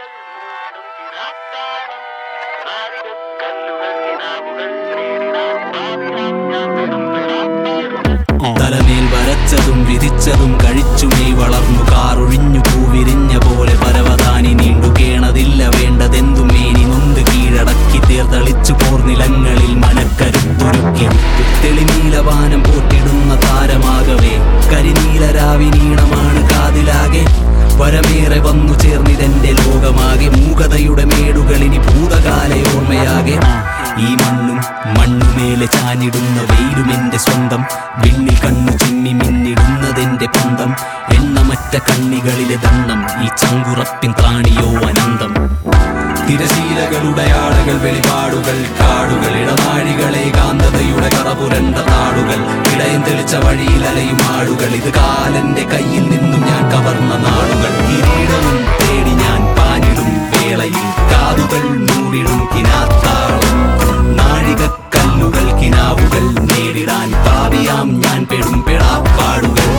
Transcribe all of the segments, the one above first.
തലമേൽ വരച്ചതും വിധിച്ചതും കഴിച്ചുമേ വളർന്നു കാറൊഴിഞ്ഞു പൂവിരിഞ്ഞ പോലെ പരവതാനി നീണ്ടു കേണതില്ല വേണ്ടതെന്തും മേനി നൊന്ത് കീഴടക്കി തേർത്തളിച്ചു പോർനിലങ്ങളിൽ മനക്കരുത്തൊരുക്കി തെളിനീലവാനം പോറ്റിടുന്ന താരമാകവേ കരിനീലരാവിനീണമാണ് കാതിലാകെ വരമേറെ വന്നു ചേർന്നിതെന്റെ ലോകമാകെ മൂകതയുടെ മേടുകളിനി ഭൂതകാലയോർമ്മയാകെ ഈ മണ്ണുമേലെ ചാഞ്ഞിടുന്ന വെയിലുമെന്റെ സ്വന്തം വിണ്ണി കണ്ണു ചിമ്മി മിന്നിടുന്നതെന്റെ പന്തം എണ്ണമറ്റ കണ്ണികളിലെ ദണ്ണം ഈ ചങ്കുറപ്പിൻ പ്രാണിയോ അനന്തം തിരശീലകളുടെ ആടകൾ വെളിപാടുകൾ കാടുകൾ ഇടനാഴികളെ കാന്തതയുടെ കറപുരണ്ട താടുകൾ ഇടയം തെളിച്ച വഴിയിൽ അലയും ആടുകൾ ഇത് കാലന്റെ കയ്യിൽ നിന്നും ഞാൻ കവർന്ന നാടുകൾ കിരീടവും തേടി ഞാൻ പാഞ്ഞിടും വേളയിൽ കാതുകൾ മൂടിടും കിനാത്താളം നാഴികക്കല്ലുകൾ കിനാവുകൾ നേരിടാൻ പാവിയാം ഞാൻ പെടും പെടാപ്പാടുകൾ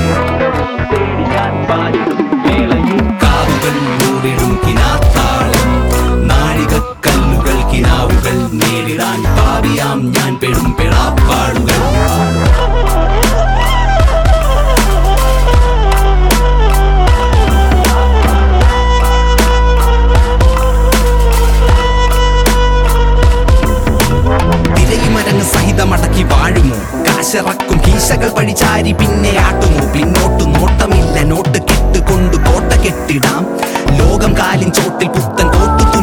കാതുകൾ മൂടിടും കിനാത്താളം നാഴികക്കല്ലുകൾ കിനാവുകൾ നേരിടാൻ പാവിയാം ഞാൻ പെടും പെടാപ്പാടുകൾ സഹിതമടക്കി വാഴുമോ കാശിറക്കും കീശകൾ പഴിചാരി പിന്നെ ആട്ടുമോ പിന്നോട്ടു നോട്ടമില്ല നോട്ട് കെട്ടുകൊണ്ടു കോട്ട കെട്ടിടാം ലോകം കാലിൻ ചോട്ടിൽ പുത്തൻ കോട്ടു